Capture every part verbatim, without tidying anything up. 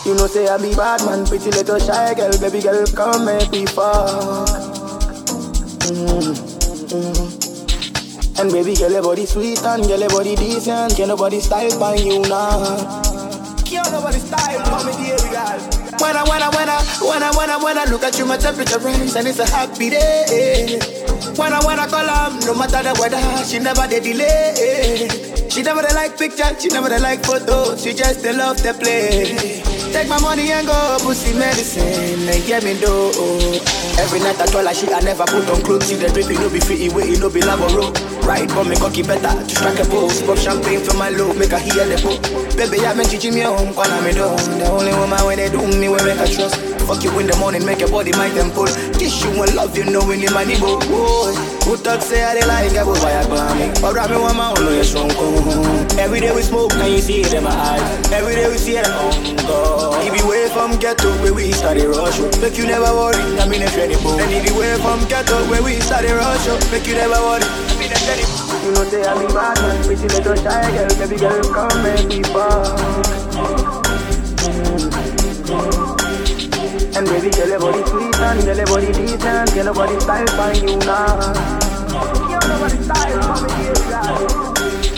You know say I be bad man, pretty little shy girl, baby girl, come make me fuck. Mm, mm. And baby girl, your body sweet and girl, your body decent. Can't nobody style by you now. Can't nobody style, call me the baby girl. When I, when I, when I, when I, when I, when I look at you, my temperature rise and it's a happy day. When I, when I call her, no matter the weather, she never did delay. She never they like pictures, she never they like photos, she just they love to play. Take my money and go, pussy medicine, and get me do. Every night I told her she I never put on clothes. See the drip, you know be free, wait, you know be lavoro. Right, but me cocky better, to strike a pose. Pop champagne for my low, make her hear the book. Baby, I've been teaching me home, when I'm in the only woman when they do me, we make her trust. Fuck you in the morning, make your body my temple. Kiss you and love you, know when you money go. Who talk say I they like, I go buy a grammy. But grab me one man, know you're strong. Every day we smoke, and you see it in my eyes. Every day we see it on God. If you away from ghetto, where we started rush. Make you never worry, I mean a friendly boy. And if you away from ghetto, where we started rush. Make you never worry, I mean a friendly boy. You know say I be bad man, pretty little shy girl, baby girl, come make me fuck. And baby, girl, your body sweet and girl, your body decent. Girl, your body style by you now. Girl, your body style, come here, girl.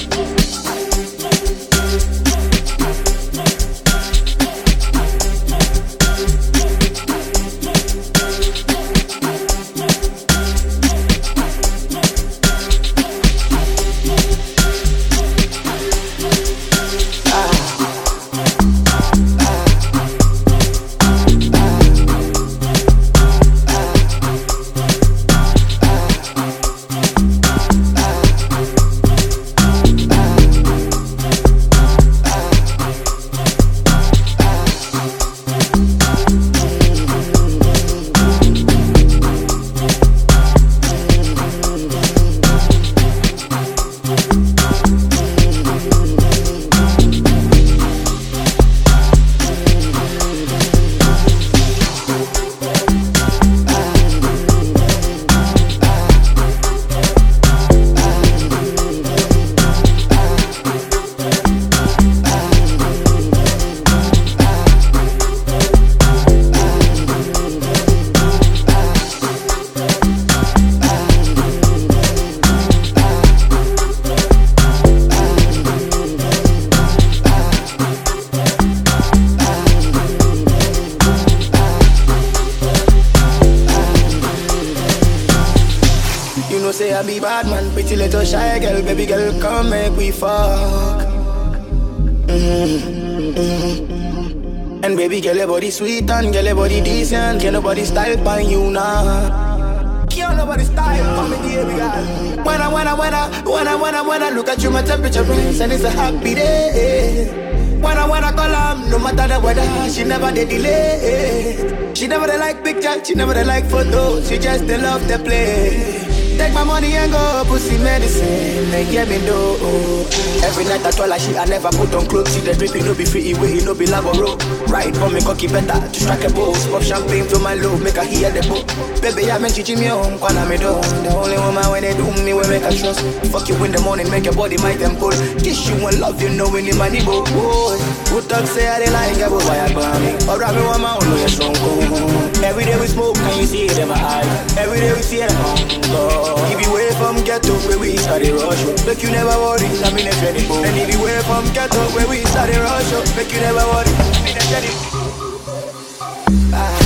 Say I be bad man, pretty little shy girl, baby girl, come make we fuck. Mm-hmm, mm-hmm. And baby girl, your body sweet and girl, your body decent. Can't nobody style by you now. Can't nobody style, come me the baby girl. When I, when I, when I, when I, when I, when I look at you, my temperature rise and it's a happy day. When I, when I call her, no matter the weather, she never did delay. She never they like pictures, she never they like photos, she just they love to play. Take my money and go, pussy medicine, and get me do. Every night I told her she I never put on clothes. See the drip, you know be free, wait, you know be lavoro. Right, but me cocky better, to strike a pose. Pop champagne for my low, make her hear the book. Baby, I've been teaching me home, when I'm in the only woman when they do me, we make her trust. Fuck you in the morning, make your body my temple. Kiss you and love you, know when you money go. Who talk say I they like, I go buy a grammy. But grab me one man, know you're strong. Every day we smoke, and you see it in my eyes. Every day we see it on God. If you away from ghetto, where we started rush. Make you never worry, I mean a friendly boy. And if you away from ghetto, where we started rush. Make you never worry, I mean a friendly boy.